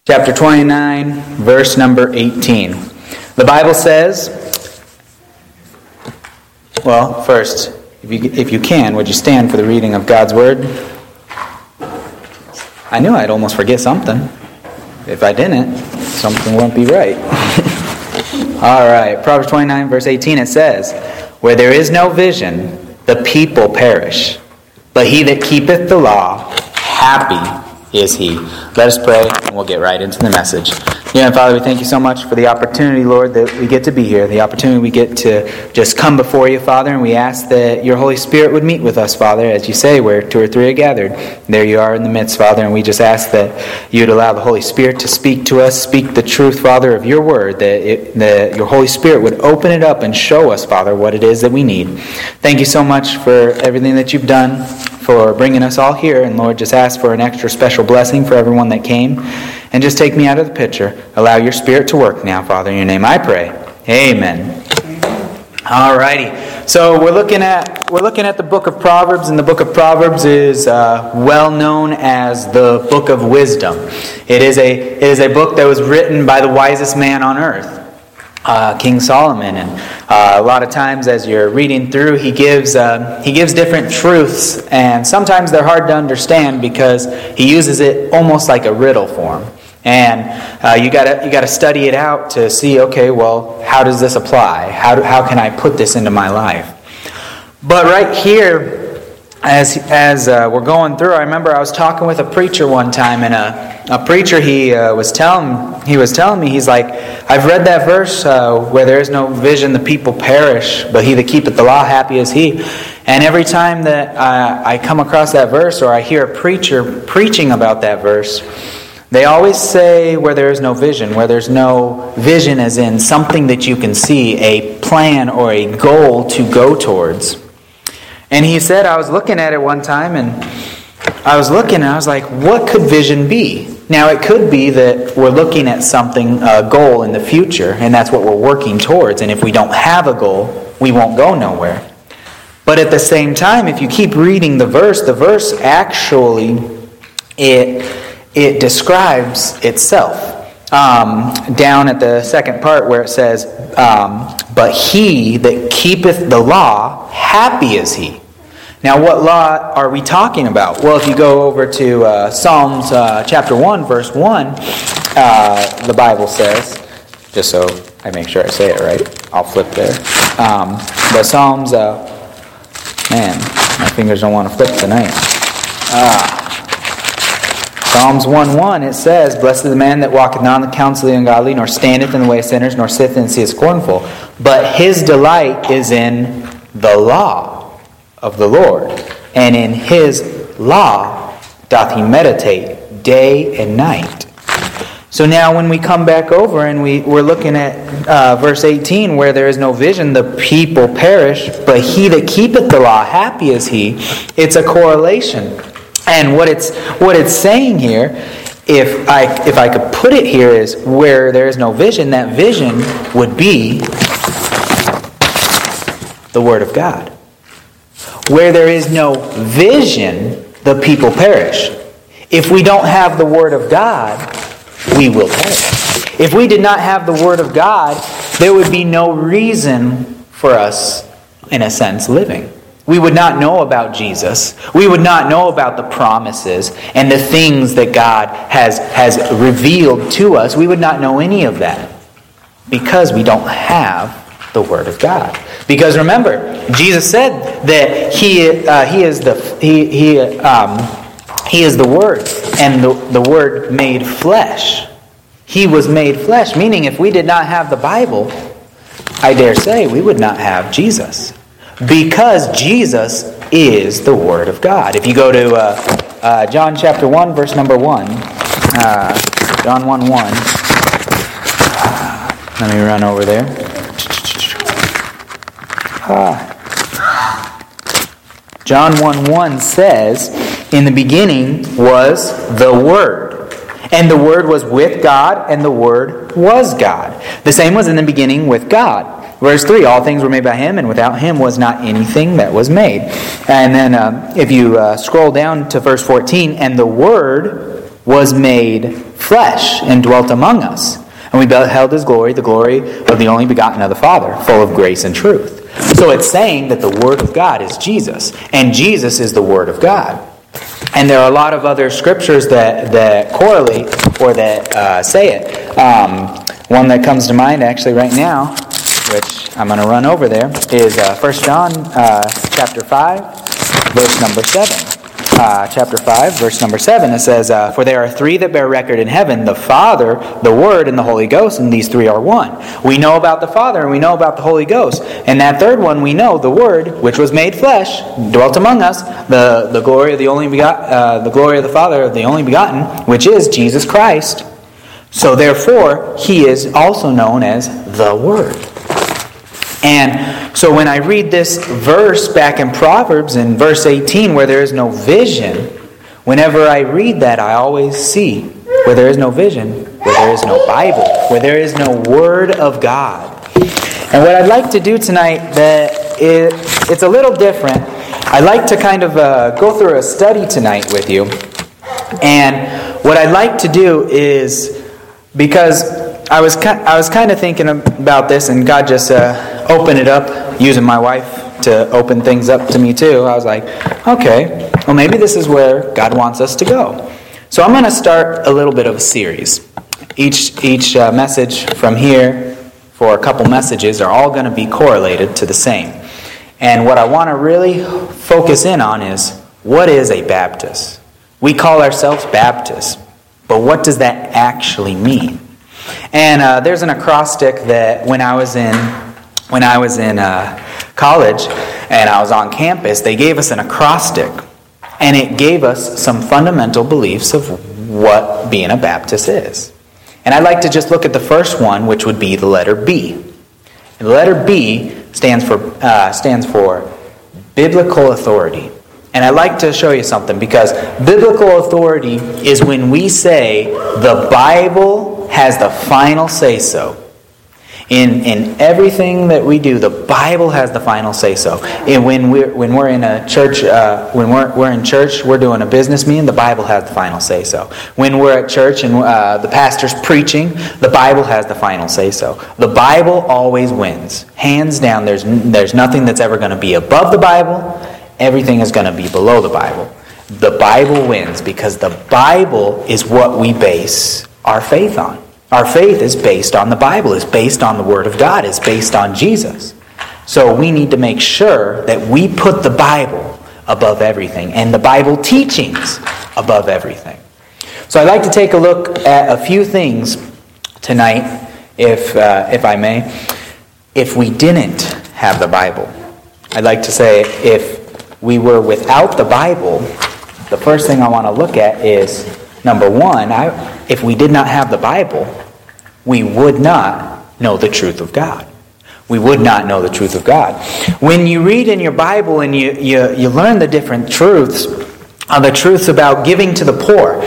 Chapter 29, verse number 18. The Bible says, well, first, if you can, would you stand for the reading of God's Word? I knew I'd almost forget something. If I didn't, something won't be right. All right, Proverbs 29, verse 18, it says, "Where there is no vision, the people perish. But he that keepeth the law, happy is he." Let us pray, and we'll get right into the message. Dear Father, we thank you so much for the opportunity, Lord, that we get to be here, the opportunity we get to just come before you, Father, and we ask that your Holy Spirit would meet with us, Father, as you say, where two or three are gathered. There you are in the midst, Father, and we just ask that you would allow the Holy Spirit to speak to us, speak the truth, Father, of your word, that your Holy Spirit would open it up and show us, Father, what it is that we need. Thank you so much for everything that you've done, for bringing us all here, and Lord, just ask for an extra special blessing for everyone that came, and just take me out of the picture. Allow your Spirit to work now, Father, in your name I pray. Amen. Alrighty, so we're looking at the book of Proverbs, and the book of Proverbs is well known as the book of wisdom. It is a book that was written by the wisest man on earth, King Solomon, and a lot of times as you're reading through, he gives different truths, and sometimes they're hard to understand because he uses it almost like a riddle form, and you gotta study it out to see, okay, well, how does this apply? How can I put this into my life? But right here, as we're going through, I remember I was talking with a preacher one time, and a preacher he was telling me, he's like, I've read that verse where there is no vision, the people perish, but he that keepeth the law, happy is he. And every time that I come across that verse, or I hear a preacher preaching about that verse, they always say where there is no vision, as in something that you can see, a plan or a goal to go towards. And he said, I was looking at it one time, and I was like, what could vision be? Now, it could be that we're looking at something, a goal in the future, and that's what we're working towards. And if we don't have a goal, we won't go nowhere. But at the same time, if you keep reading the verse actually, it describes itself. Down at the second part where it says, but he that keepeth the law, happy is he. Now, what law are we talking about? Well, if you go over to Psalms chapter 1, verse 1, the Bible says, just so I make sure I say it right, I'll flip there. The Psalms, man, my fingers don't want to flip tonight. Psalms 1:1, it says, "Blessed is the man that walketh not in the counsel of the ungodly, nor standeth in the way of sinners, nor sitteth in the seat of the scornful. But his delight is in the law of the Lord, and in his law doth he meditate day and night." So now when we come back over and we're looking at verse 18, where there is no vision, the people perish, but he that keepeth the law, happy is he. It's a correlation. And what it's saying here, if I could put it here, is where there is no vision, that vision would be the Word of God. Where there is no vision, the people perish. If we don't have the Word of God, we will perish. If we did not have the Word of God, there would be no reason for us, in a sense, living. We would not know about Jesus. We would not know about the promises and the things that God has revealed to us. We would not know any of that because we don't have the Word of God. Because remember, Jesus said that He is the Word, and the Word made flesh. He was made flesh, meaning if we did not have the Bible, I dare say we would not have Jesus. Because Jesus is the Word of God. If you go to John chapter 1, verse number 1. John 1:1. Let me run over there. John 1:1 says, "In the beginning was the Word, and the Word was with God, and the Word was God. The same was in the beginning with God." Verse 3, "All things were made by Him, and without Him was not anything that was made." And then if you scroll down to verse 14, "And the Word was made flesh and dwelt among us. And we beheld his glory, the glory of the only begotten of the Father, full of grace and truth. So it's saying that the Word of God is Jesus, and Jesus is the Word of God. And there are a lot of other scriptures that correlate or that say it. One that comes to mind actually right now, which I'm going to run over there, is 1 John chapter 5, verse number 7. Chapter 5, verse number 7, it says, "For there are three that bear record in heaven, the Father, the Word, and the Holy Ghost, and these three are one." We know about the Father, and we know about the Holy Ghost. And that third one, we know, the Word, which was made flesh, dwelt among us, the glory of the only the glory of the Father, of the only begotten, which is Jesus Christ. So therefore, He is also known as the Word. And so when I read this verse back in Proverbs in verse 18 where there is no vision, whenever I read that I always see where there is no vision, where there is no Bible, where there is no Word of God. And what I'd like to do tonight, it's a little different. I'd like to kind of go through a study tonight with you. And what I'd like to do is, because I was kind of thinking about this, and God just opened it up, using my wife to open things up to me too. I was like, okay, well maybe this is where God wants us to go. So I'm going to start a little bit of a series. Each message from here, for a couple messages, are all going to be correlated to the same. And what I want to really focus in on is, what is a Baptist? We call ourselves Baptists, but what does that actually mean? And there's an acrostic that when I was in college and I was on campus, they gave us an acrostic, and it gave us some fundamental beliefs of what being a Baptist is. And I'd like to just look at the first one, which would be the letter B. And the letter B stands for biblical authority. And I'd like to show you something, because biblical authority is when we say the Bible has the final say-so. In everything that we do, the Bible has the final say-so. And when we're in a church, when we're in church, we're doing a business meeting, the Bible has the final say-so. When we're at church and the pastor's preaching, the Bible has the final say-so. The Bible always wins, hands down. There's nothing that's ever going to be above the Bible. Everything is going to be below the Bible. The Bible wins because the Bible is what we base our faith on. Our faith is based on the Bible, is based on the Word of God, is based on Jesus. So we need to make sure that we put the Bible above everything and the Bible teachings above everything. So I'd like to take a look at a few things tonight, if I may. If we didn't have the Bible, I'd like to say if we were without the Bible, the first thing I want to look at is, number one, if we did not have the Bible, we would not know the truth of God. We would not know the truth of God. When you read in your Bible and you learn the different truths, the truths about giving to the poor.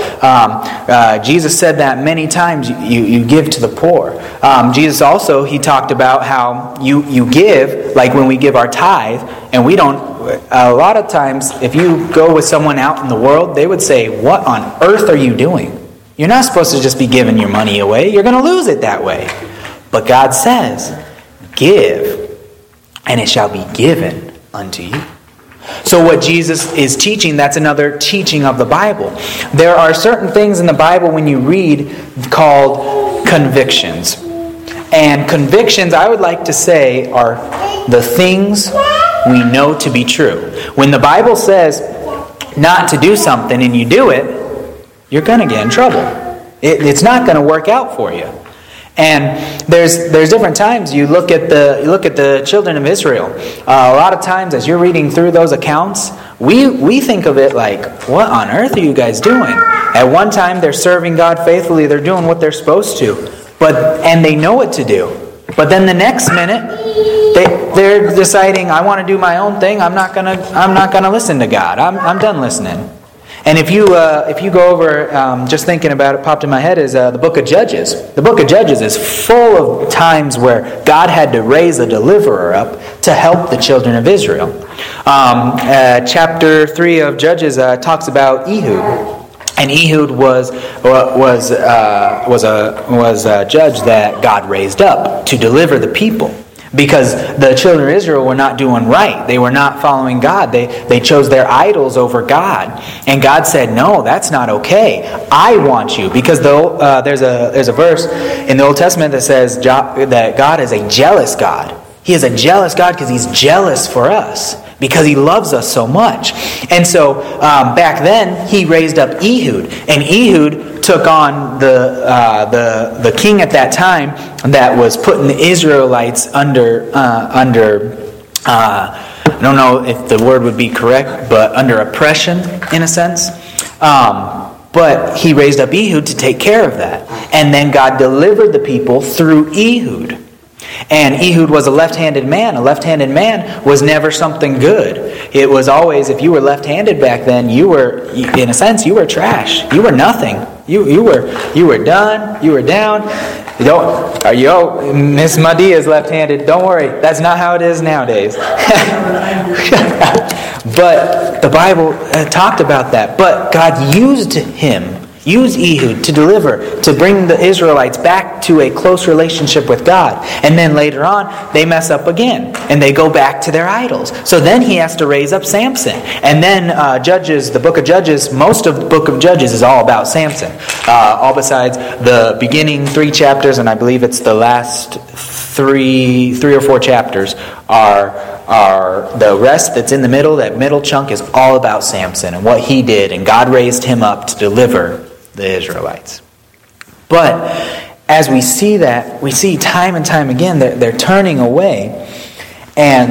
Jesus said that many times, you give to the poor. Jesus also, he talked about how you give, like when we give our tithe, and we don't, a lot of times, if you go with someone out in the world, they would say, "What on earth are you doing? You're not supposed to just be giving your money away. You're going to lose it that way." But God says, "Give, and it shall be given unto you." So what Jesus is teaching, that's another teaching of the Bible. There are certain things in the Bible when you read called convictions. And convictions, I would like to say, are the things we know to be true. When the Bible says not to do something and you do it, you're going to get in trouble. It's not going to work out for you. And there's different times you look at the children of Israel. A lot of times as you're reading through those accounts, we think of it like, what on earth are you guys doing? At one time they're serving God faithfully, they're doing what they're supposed to, and they know what to do. But then the next minute they're deciding, I want to do my own thing. I'm not gonna listen to God. I'm done listening. And if you go over, just thinking about it, popped in my head, is the book of Judges. The book of Judges is full of times where God had to raise a deliverer up to help the children of Israel. Chapter 3 of Judges talks about Ehud. And Ehud was a judge that God raised up to deliver the people. Because the children of Israel were not doing right. They were not following God. They chose their idols over God. And God said, no, that's not okay. I want you. Because there's a verse in the Old Testament that says that God is a jealous God. He is a jealous God because He's jealous for us. Because He loves us so much. And so back then, He raised up Ehud. And Ehud took on the king at that time that was putting the Israelites under I don't know if the word would be correct, but under oppression in a sense. But he raised up Ehud to take care of that. And then God delivered the people through Ehud. And Ehud was a left-handed man. A left-handed man was never something good. It was always, if you were left-handed back then, you were, in a sense, you were trash. You were nothing. You were done. You were down. Miss Madia is left-handed. Don't worry. That's not how it is nowadays. But the Bible talked about that. But God used Ehud to deliver, to bring the Israelites back to a close relationship with God. And then later on, they mess up again. And they go back to their idols. So then he has to raise up Samson. And then Judges, the book of Judges, most of the book of Judges is all about Samson. All besides the beginning 3 chapters, and I believe it's the last three or four chapters are the rest that's in the middle. That middle chunk is all about Samson and what he did. And God raised him up to deliver the Israelites. But as we see that, we see time and time again that they're turning away, and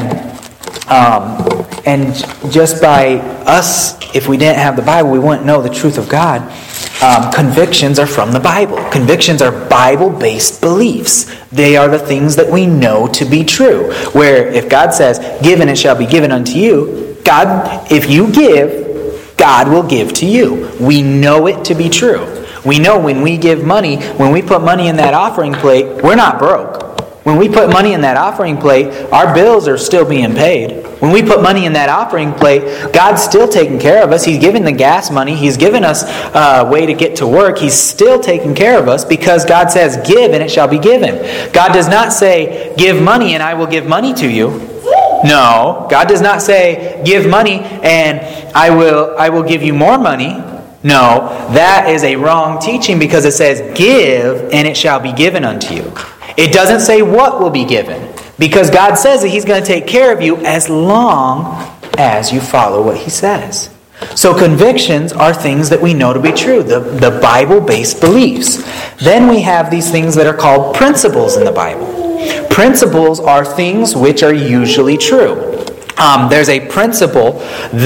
just by us, if we didn't have the Bible, we wouldn't know the truth of God. Convictions are from the Bible. Convictions are Bible-based beliefs. They are the things that we know to be true. Where if God says, "Give and it shall be given unto you," God, if you give, God will give to you. We know it to be true. We know when we give money, when we put money in that offering plate, we're not broke. When we put money in that offering plate, our bills are still being paid. When we put money in that offering plate, God's still taking care of us. He's giving the gas money. He's given us a way to get to work. He's still taking care of us because God says, "Give and it shall be given." God does not say, "Give money and I will give money to you." No, God does not say, "Give money and I will give you more money." No, that is a wrong teaching because it says, "Give and it shall be given unto you." It doesn't say what will be given because God says that He's going to take care of you as long as you follow what He says. So convictions are things that we know to be true, the Bible-based beliefs. Then we have these things that are called principles in the Bible. Principles are things which are usually true. There's a principle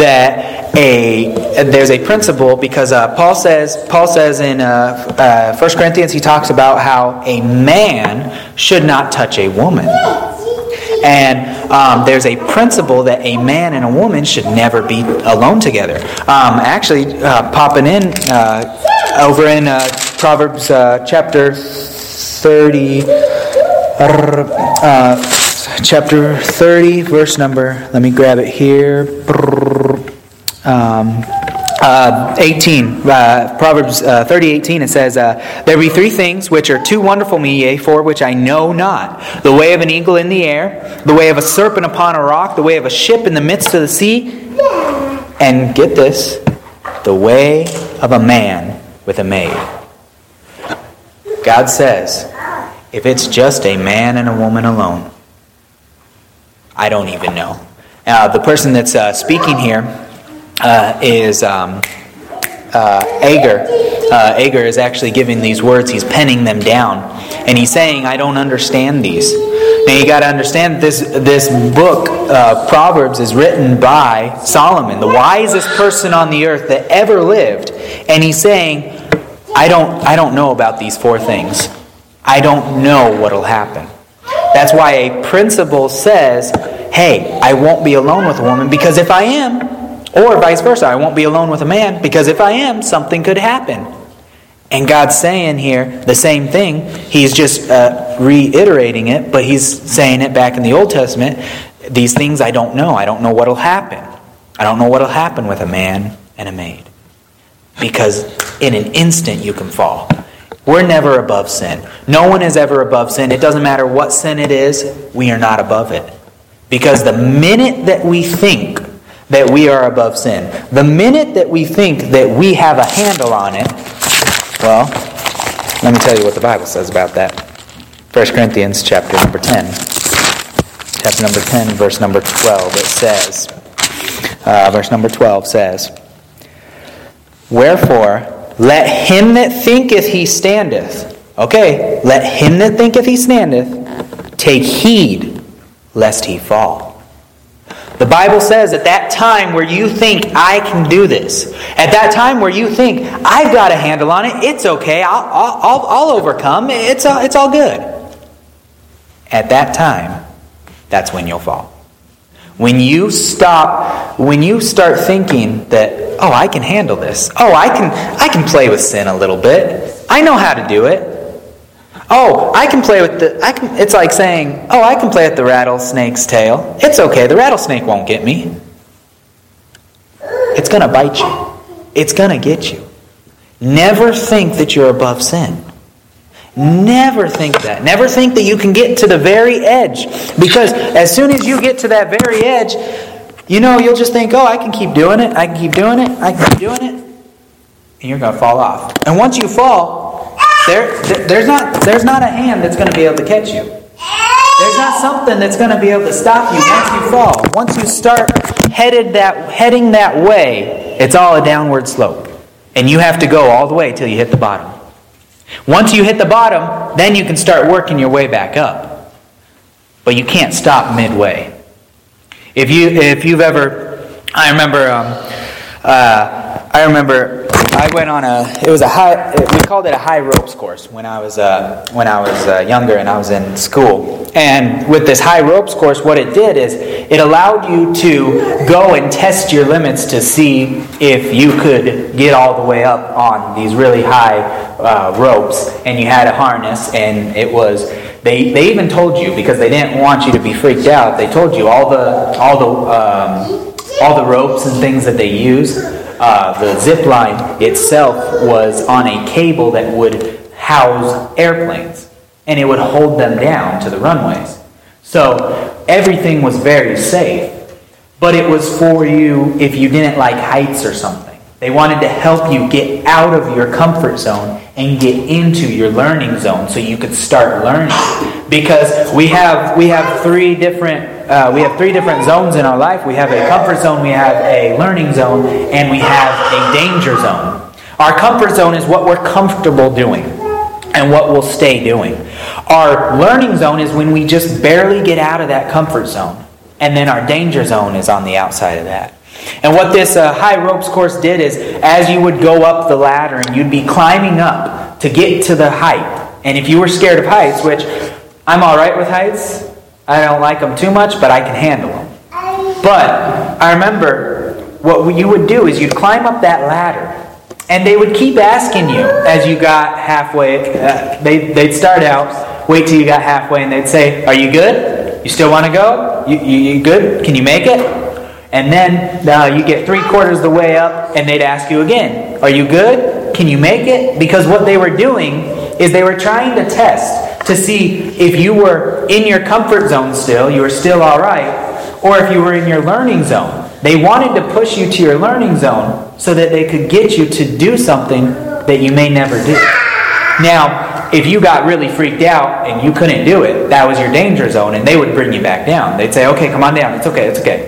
because Paul says in 1 Corinthians, he talks about how a man should not touch a woman. And there's a principle that a man and a woman should never be alone together. Popping in over in Proverbs chapter 30, verse number, let me grab it here, 18. Proverbs 30:18, it says, "There be 3 things which are too wonderful me, yea, for which I know not. The way of an eagle in the air, the way of a serpent upon a rock, the way of a ship in the midst of the sea, and," get this, "the way of a man with a maid." God says, if it's just a man and a woman alone, I don't even know. The person that's speaking here is Agur. Agur is actually giving these words. He's penning them down. And he's saying, I don't understand these. Now you got to understand this book, Proverbs, is written by Solomon, the wisest person on the earth that ever lived. And he's saying, I don't know about these 4 things. I don't know what'll happen. That's why a principle says, hey, I won't be alone with a woman because if I am, or vice versa, I won't be alone with a man because if I am, something could happen. And God's saying here the same thing. He's just reiterating it, but He's saying it back in the Old Testament. These things I don't know. I don't know what'll happen. I don't know what'll happen with a man and a maid. Because in an instant you can fall. We're never above sin. No one is ever above sin. It doesn't matter what sin it is, we are not above it. Because the minute that we think that we are above sin, the minute that we think that we have a handle on it, well, let me tell you what the Bible says about that. 1 Corinthians chapter number 10. Chapter number 10, verse number 12, it says, verse number 12 says, "Wherefore, let him that thinketh he standeth," okay, let him that thinketh he standeth, take heed lest he fall. The Bible says at that time where you think, I can do this, at that time where you think, I've got a handle on it, it's okay, I'll overcome, it's all good. At that time, that's when you'll fall. When you start thinking that, oh, I can handle this. Oh, I can play with sin a little bit. I know how to do it. Oh, I can play with it's like saying, oh, I can play with the rattlesnake's tail. It's okay, the rattlesnake won't get me. It's going to bite you. It's going to get you. Never think that you're above sin. Never think that. Never think that you can get to the very edge. Because as soon as you get to that very edge, you'll just think, oh, I can keep doing it. I can keep doing it. I can keep doing it. And you're going to fall off. And once you fall, there's not a hand that's going to be able to catch you. There's not something that's going to be able to stop you once you fall. Once you start heading that way, it's all a downward slope. And you have to go all the way till you hit the bottom. Once you hit the bottom, then you can start working your way back up. But you can't stop midway. If you've ever, I remember I went on we called it a high ropes course when I was younger and I was in school. And with this high ropes course, what it did is it allowed you to go and test your limits to see if you could get all the way up on these really high ropes. And you had a harness, and it was they even told you, because they didn't want you to be freaked out. They told you all the ropes and things that they use. The zip line itself was on a cable that would house airplanes, and it would hold them down to the runways. So everything was very safe, but it was for you if you didn't like heights or something. They wanted to help you get out of your comfort zone and get into your learning zone so you could start learning. Because we have three different zones in our life. We have a comfort zone, we have a learning zone, and we have a danger zone. Our comfort zone is what we're comfortable doing and what we'll stay doing. Our learning zone is when we just barely get out of that comfort zone. And then our danger zone is on the outside of that. And what this high ropes course did is, as you would go up the ladder and you'd be climbing up to get to the height. And if you were scared of heights, which I'm all right with heights, I don't like them too much, but I can handle them. But I remember what you would do is you'd climb up that ladder, and they would keep asking you as you got halfway. They'd start out, wait till you got halfway, and they'd say, "Are you good? You still want to go? You good? Can you make it?" And then you get 3/4 of the way up, and they'd ask you again, "Are you good? Can you make it?" Because what they were doing is they were trying to test to see if you were in your comfort zone still, you were still all right, or if you were in your learning zone. They wanted to push you to your learning zone so that they could get you to do something that you may never do. Now, if you got really freaked out and you couldn't do it, that was your danger zone, and they would bring you back down. They'd say, "Okay, come on down. It's okay, it's okay."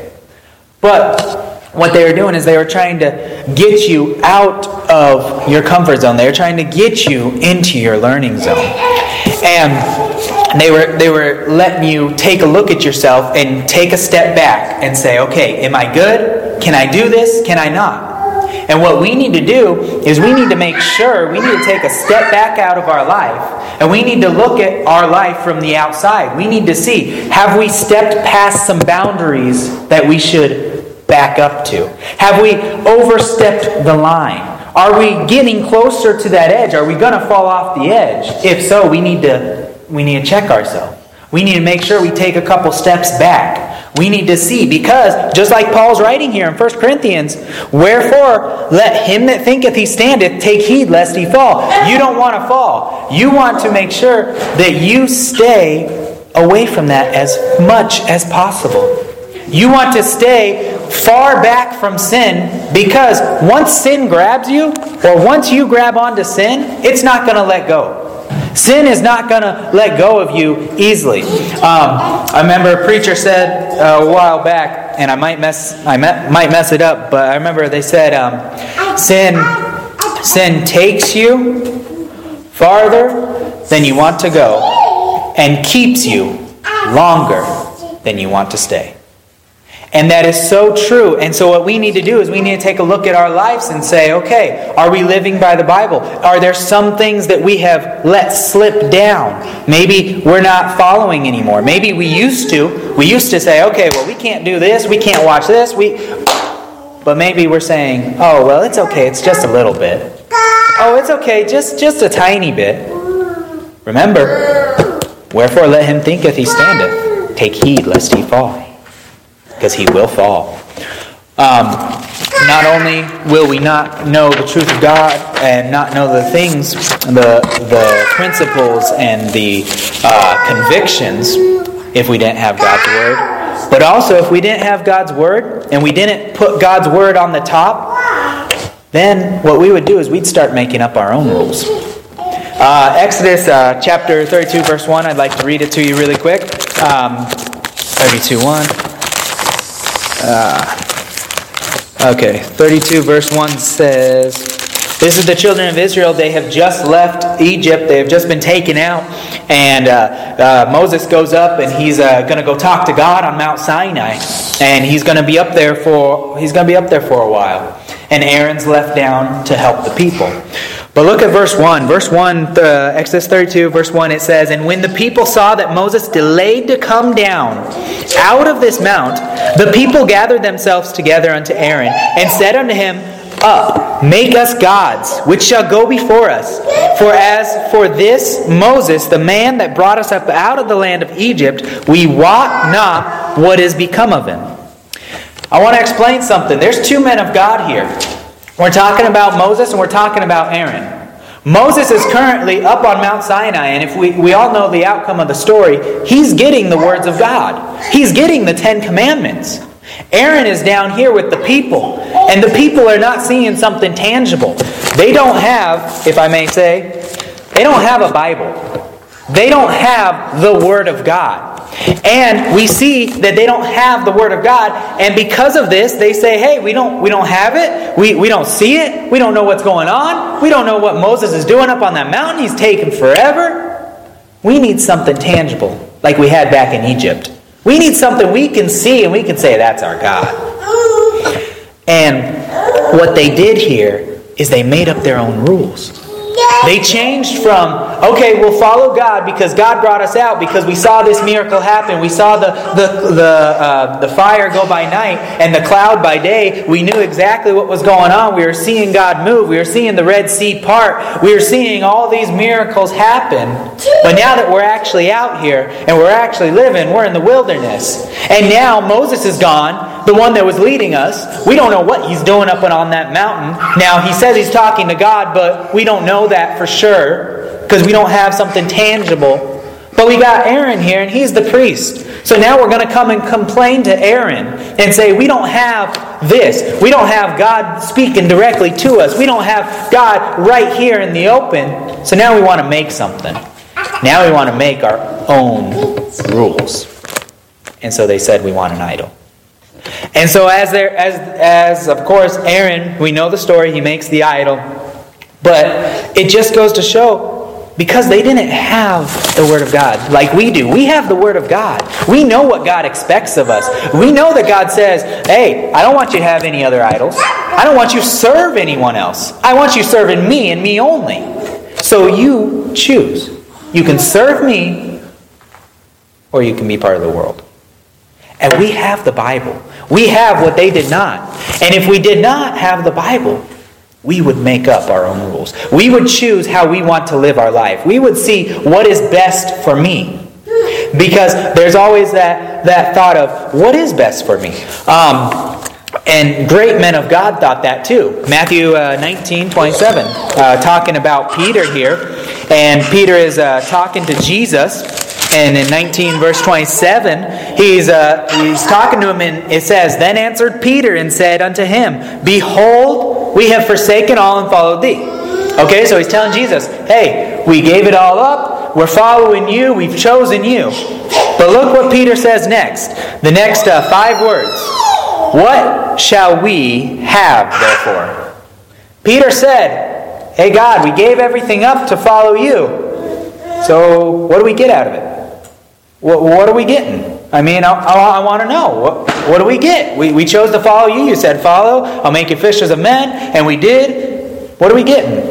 But what they were doing is they were trying to get you out of your comfort zone. They were trying to get you into your learning zone. And they were letting you take a look at yourself and take a step back and say, "Okay, am I good? Can I do this? Can I not?" And what we need to do is we need to make sure, we need to take a step back out of our life, and we need to look at our life from the outside. We need to see, have we stepped past some boundaries that we should back up to? Have we overstepped the line? Are we getting closer to that edge? Are we going to fall off the edge? If so, we need to check ourselves. We need to make sure we take a couple steps back. We need to see, because just like Paul's writing here in 1 Corinthians, wherefore let him that thinketh he standeth take heed lest he fall. You don't want to fall. You want to make sure that you stay away from that as much as possible. You want to stay far back from sin, because once sin grabs you, or once you grab onto sin, it's not going to let go. Sin is not going to let go of you easily. I remember a preacher said a while back, and I might mess it up, but I remember they said, sin takes you farther than you want to go, and keeps you longer than you want to stay. And that is so true. And so what we need to do is we need to take a look at our lives and say, okay, are we living by the Bible? Are there some things that we have let slip down? Maybe we're not following anymore. Maybe we used to. We used to say, okay, well, we can't do this. We can't watch this. But maybe we're saying, oh, well, it's okay. It's just a little bit. Oh, it's okay. Just a tiny bit. Remember, wherefore let him thinketh he standeth. Take heed lest he fall. Because he will fall. Not only will we not know the truth of God and not know the things, the principles and the convictions if we didn't have God's Word, but also if we didn't have God's Word and we didn't put God's Word on the top, then what we would do is we'd start making up our own rules. Exodus chapter 32 verse 1, I'd like to read it to you really quick. 32:1. 32 verse 1 says, this is the children of Israel. They have just left Egypt. They have just been taken out. And Moses goes up and he's going to go talk to God on Mount Sinai. And he's going to be up there for a while. And Aaron's left down to help the people. But look at verse 1. Verse 1, Exodus 32, verse 1, it says, and when the people saw that Moses delayed to come down out of this mount, the people gathered themselves together unto Aaron, and said unto him, up, make us gods, which shall go before us. For as for this Moses, the man that brought us up out of the land of Egypt, we wot not what is become of him. I want to explain something. There's two men of God here. We're talking about Moses and we're talking about Aaron. Moses is currently up on Mount Sinai, and if we all know the outcome of the story, he's getting the words of God. He's getting the 10 Commandments. Aaron is down here with the people, and the people are not seeing something tangible. They don't have, if I may say, they don't have a Bible. They don't have the Word of God. And we see that they don't have the Word of God, and because of this, they say, hey, we don't have it, we don't see it, we don't know what's going on, we don't know what Moses is doing up on that mountain, he's taken forever. We need something tangible, like we had back in Egypt. We need something we can see and we can say, that's our God. And what they did here is they made up their own rules. They changed from, okay, we'll follow God because God brought us out because we saw this miracle happen. We saw the fire go by night and the cloud by day. We knew exactly what was going on. We were seeing God move. We were seeing the Red Sea part. We were seeing all these miracles happen. But now that we're actually out here and we're actually living, we're in the wilderness. And now Moses is gone, the one that was leading us. We don't know what he's doing up on that mountain. Now, he says he's talking to God, but we don't know that for sure because we don't have something tangible. But we got Aaron here, and he's the priest. So now we're going to come and complain to Aaron and say, we don't have this. We don't have God speaking directly to us. We don't have God right here in the open. So now we want to make something. Now we want to make our own rules. And so they said, we want an idol. And so as of course Aaron, we know the story, he makes the idol. But it just goes to show, because they didn't have the Word of God like we do. We have the Word of God. We know what God expects of us. We know that God says, hey, I don't want you to have any other idols. I don't want you to serve anyone else. I want you serving me and me only. So you choose. You can serve me, or you can be part of the world. And we have the Bible. We have what they did not. And if we did not have the Bible, we would make up our own rules. We would choose how we want to live our life. We would see what is best for me. Because there's always that that thought of, what is best for me? And great men of God thought that too. Matthew 19:27, talking about Peter here. And Peter is talking to Jesus. And in 19 verse 27, he's talking to him, and it says, "Then answered Peter and said unto him, Behold, we have forsaken all and followed thee." Okay, so he's telling Jesus, hey, we gave it all up. We're following you. We've chosen you. But look what Peter says next. The next 5 words. "What shall we have, therefore?" Peter said, hey God, we gave everything up to follow you. So what do we get out of it? What are we getting? I mean, I want to know. What do we get? We chose to follow you. You said, follow. I'll make you fishers of men. And we did. What are we getting?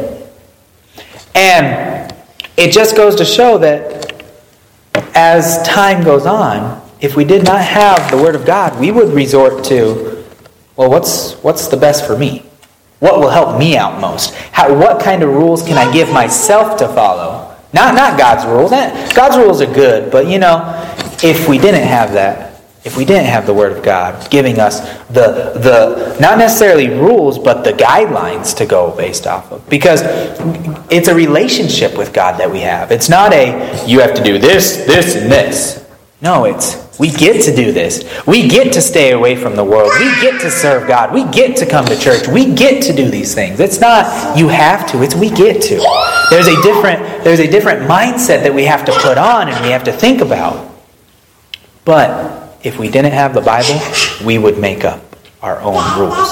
And it just goes to show that as time goes on, if we did not have the Word of God, we would resort to, well, what's the best for me? What will help me out most? What kind of rules can I give myself to follow? Not God's rules. God's rules are good, but if we didn't have that, if we didn't have the Word of God giving us the not necessarily rules, but the guidelines to go based off of. Because it's a relationship with God that we have. It's not you have to do this, and this. No, it's we get to do this. We get to stay away from the world. We get to serve God. We get to come to church. We get to do these things. It's not you have to, it's we get to. There's a different mindset that we have to put on and we have to think about. But if we didn't have the Bible, we would make up our own rules.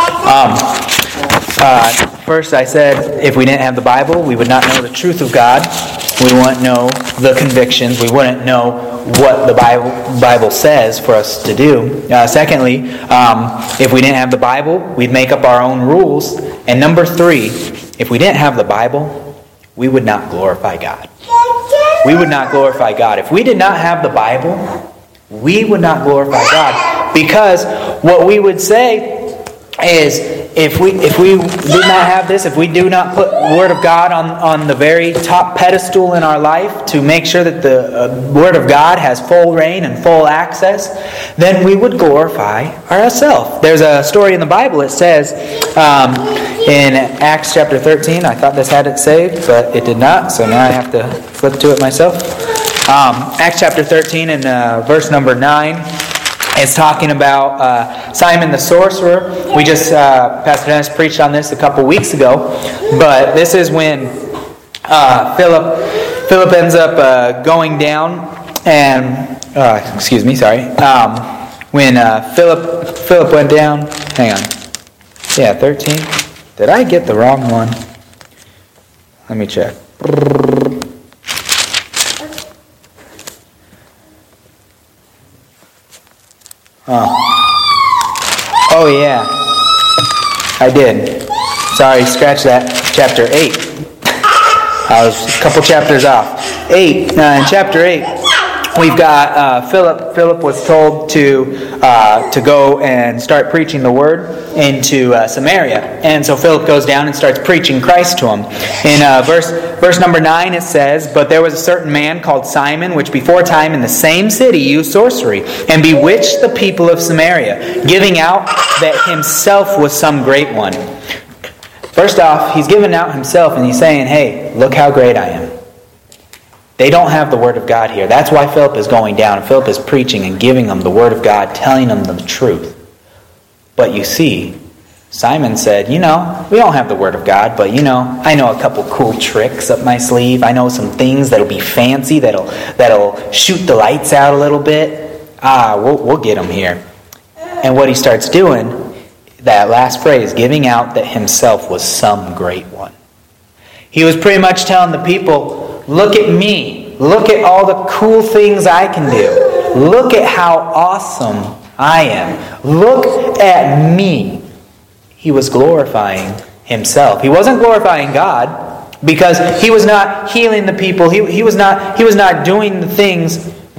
First I said, if we didn't have the Bible, we would not know the truth of God. We wouldn't know the convictions. We wouldn't know what the Bible says for us to do. Secondly, if we didn't have the Bible, we'd make up our own rules. And number 3, if we didn't have the Bible, we would not glorify God. We would not glorify God. If we did not have the Bible, we would not glorify God. Because what we would say is, if we do not have this, if we do not put the Word of God on the very top pedestal in our life to make sure that the Word of God has full reign and full access, then we would glorify ourselves. There's a story in the Bible. It says in Acts chapter 13, I thought this had it saved, but it did not, so now I have to flip to it myself. Acts chapter 13 and verse number 9. It's talking about Simon the sorcerer. We just, Pastor Dennis preached on this a couple weeks ago. But this is when Philip ends up going down and, when Philip went down, hang on. Yeah, 13. Did I get the wrong one? Let me check. Oh yeah, I did. Sorry, scratch that. Chapter 8. I was a couple chapters off. 8. In chapter 8, we've got Philip. Philip was told to go and start preaching the word into Samaria, and so Philip goes down and starts preaching Christ to him. In verse number 9, it says, "But there was a certain man called Simon, which before time in the same city used sorcery, and bewitched the people of Samaria, giving out that himself was some great one." First off, he's giving out himself, and he's saying, "Hey, look how great I am." They don't have the Word of God here. That's why Philip is going down. And Philip is preaching and giving them the Word of God, telling them the truth. But you see, Simon said, we don't have the Word of God, but I know a couple cool tricks up my sleeve. I know some things that'll be fancy, that'll shoot the lights out a little bit. We'll get them here. And what he starts doing, that last phrase, giving out that himself was some great one. He was pretty much telling the people, look at me. Look at all the cool things I can do. Look at how awesome I am. Look at me. He was glorifying himself. He wasn't glorifying God because he was not healing the people. He was not doing the things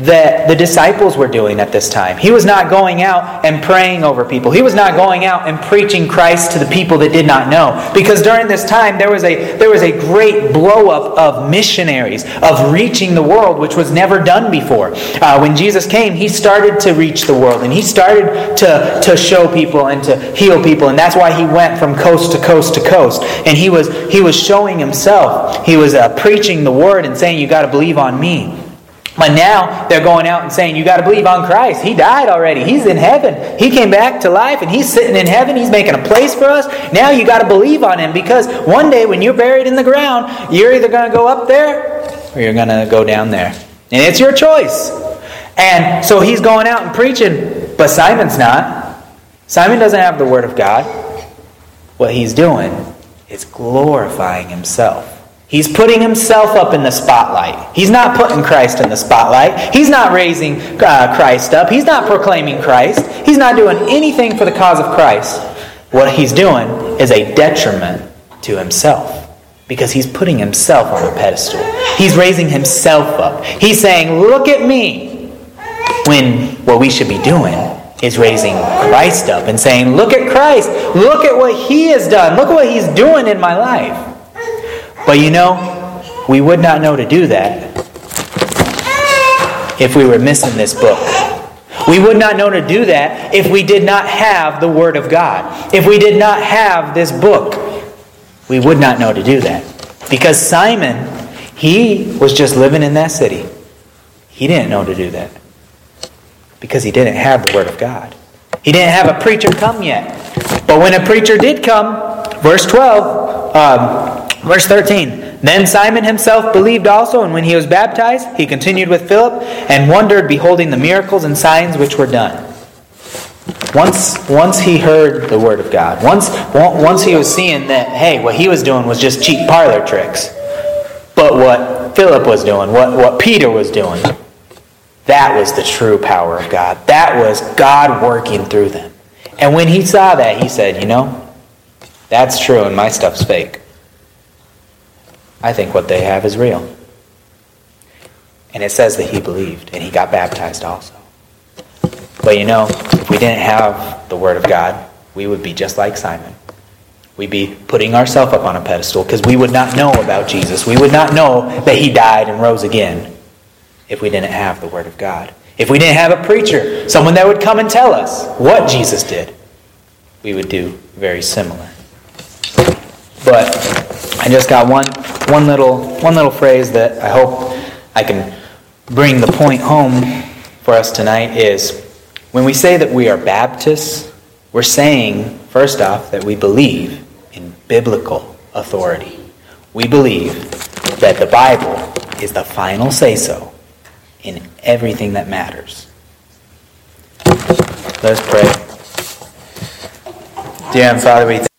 that the disciples were doing at this time. He was not going out and praying over people. He was not going out and preaching Christ to the people that did not know. Because during this time, there was a great blow-up of missionaries, of reaching the world, which was never done before. When Jesus came, He started to reach the world, and He started to show people and to heal people. And that's why He went from coast to coast to coast. And He was showing Himself. He was preaching the Word and saying, you got to believe on Me. But now they're going out and saying, you got to believe on Christ. He died already. He's in heaven. He came back to life and He's sitting in heaven. He's making a place for us. Now you got to believe on Him, because one day when you're buried in the ground, you're either going to go up there or you're going to go down there. And it's your choice. And so He's going out and preaching, but Simon's not. Simon doesn't have the Word of God. What he's doing is glorifying himself. He's putting himself up in the spotlight. He's not putting Christ in the spotlight. He's not raising Christ up. He's not proclaiming Christ. He's not doing anything for the cause of Christ. What he's doing is a detriment to himself, because he's putting himself on a pedestal. He's raising himself up. He's saying, look at me. When what we should be doing is raising Christ up and saying, look at Christ. Look at what He has done. Look at what He's doing in my life. But we would not know to do that if we were missing this book. We would not know to do that if we did not have the Word of God. If we did not have this book, we would not know to do that. Because Simon, he was just living in that city. He didn't know to do that, because he didn't have the Word of God. He didn't have a preacher come yet. But when a preacher did come, verse 13, then Simon himself believed also, and when he was baptized, he continued with Philip and wondered, beholding the miracles and signs which were done. Once he heard the Word of God, once he was seeing that, hey, what he was doing was just cheap parlor tricks. But what Philip was doing, what Peter was doing, that was the true power of God. That was God working through them. And when he saw that, he said, that's true and my stuff's fake. I think what they have is real. And it says that he believed, and he got baptized also. But if we didn't have the Word of God, we would be just like Simon. We'd be putting ourselves up on a pedestal, because we would not know about Jesus. We would not know that He died and rose again if we didn't have the Word of God. If we didn't have a preacher, someone that would come and tell us what Jesus did, we would do very similar. But I just got one little phrase that I hope I can bring the point home for us tonight is, when we say that we are Baptists, we're saying, first off, that we believe in biblical authority. We believe that the Bible is the final say-so in everything that matters. Let us pray. Dear Heavenly Father, we